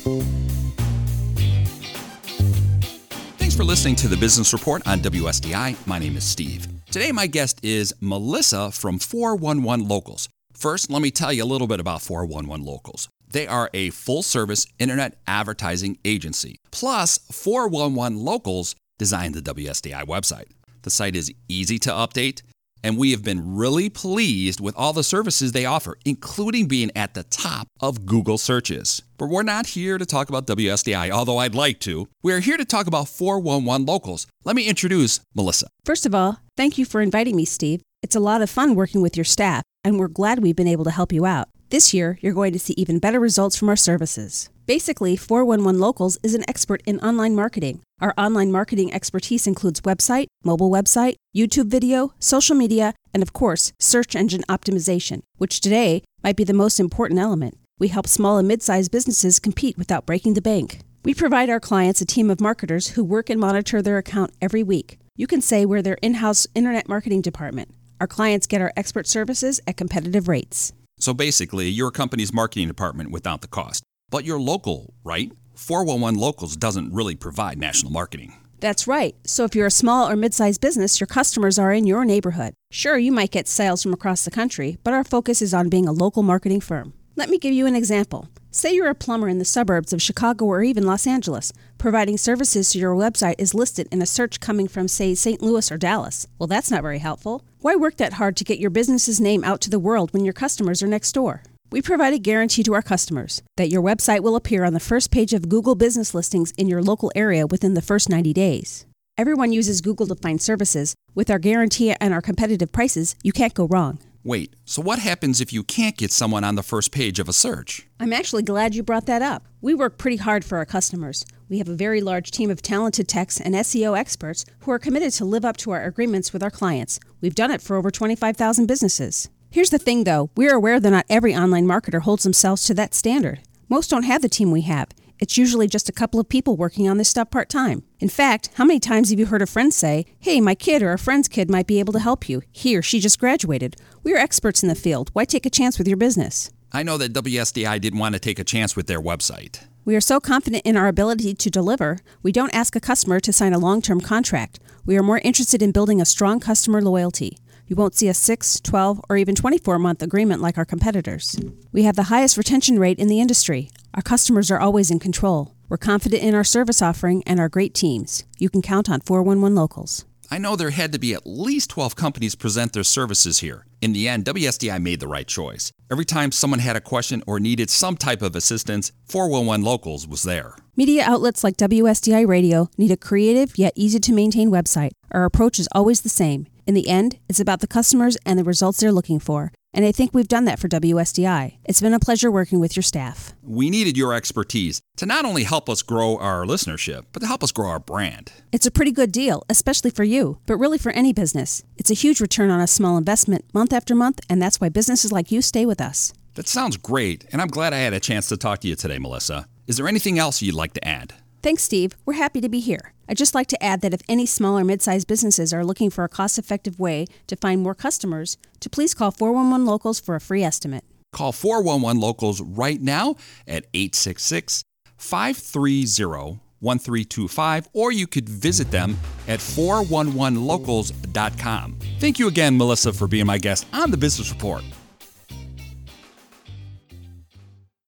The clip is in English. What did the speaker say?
Thanks for listening to the Business Report on WSDI. My name is Steve. Today, my guest is Melissa from 411 Locals. First, let me tell you a little bit about 411 Locals. They are a full-service internet advertising agency. Plus, 411 Locals designed the WSDI website. The site is easy to update, and we have been really pleased with all the services they offer, including being at the top of Google searches. But we're not here to talk about WSDI, although I'd like to. We're here to talk about 411 Locals. Let me introduce Melissa. First of all, thank you for inviting me, Steve. It's a lot of fun working with your staff, and we're glad we've been able to help you out. This year, you're going to see even better results from our services. Basically, 411 Locals is an expert in online marketing. Our online marketing expertise includes website, mobile website, YouTube video, social media, and of course, search engine optimization, which today might be the most important element. We help small and mid-sized businesses compete without breaking the bank. We provide our clients a team of marketers who work and monitor their account every week. You can say we're their in-house internet marketing department. Our clients get our expert services at competitive rates. So basically, you're a company's marketing department without the cost. But you're local, right? 411 Locals doesn't really provide national marketing. That's right. So if you're a small or mid-sized business, your customers are in your neighborhood. Sure, you might get sales from across the country, but our focus is on being a local marketing firm. Let me give you an example. Say you're a plumber in the suburbs of Chicago or even Los Angeles. Providing services to your website is listed in a search coming from, say, St. Louis or Dallas. Well, that's not very helpful. Why work that hard to get your business's name out to the world when your customers are next door? We provide a guarantee to our customers that your website will appear on the first page of Google business listings in your local area within the first 90 days. Everyone uses Google to find services. With our guarantee and our competitive prices, you can't go wrong. Wait, so what happens if you can't get someone on the first page of a search? I'm actually glad you brought that up. We work pretty hard for our customers. We have a very large team of talented techs and SEO experts who are committed to live up to our agreements with our clients. We've done it for over 25,000 businesses. Here's the thing, though. We're aware that not every online marketer holds themselves to that standard. Most don't have the team we have. It's usually just a couple of people working on this stuff part-time. In fact, how many times have you heard a friend say, "Hey, my kid or a friend's kid might be able to help you. He or she just graduated. We are experts in the field. Why take a chance with your business?" I know that WSDI didn't want to take a chance with their website. We are so confident in our ability to deliver, we don't ask a customer to sign a long-term contract. We are more interested in building a strong customer loyalty. You won't see a 6, 12, or even 24-month agreement like our competitors. We have the highest retention rate in the industry. Our customers are always in control. We're confident in our service offering and our great teams. You can count on 411 Locals. I know there had to be at least 12 companies present their services here. In the end, WSDI made the right choice. Every time someone had a question or needed some type of assistance, 411 Locals was there. Media outlets like WSDI Radio need a creative yet easy-to-maintain website. Our approach is always the same. In the end, it's about the customers and the results they're looking for. And I think we've done that for WSDI. It's been a pleasure working with your staff. We needed your expertise to not only help us grow our listenership, but to help us grow our brand. It's a pretty good deal, especially for you, but really for any business. It's a huge return on a small investment month after month, and that's why businesses like you stay with us. That sounds great, and I'm glad I had a chance to talk to you today, Melissa. Is there anything else you'd like to add? Thanks, Steve. We're happy to be here. I'd just like to add that if any small or mid-sized businesses are looking for a cost-effective way to find more customers, to please call 411 Locals for a free estimate. Call 411 Locals right now at 866-530-1325, or you could visit them at 411locals.com. Thank you again, Melissa, for being my guest on the Business Report.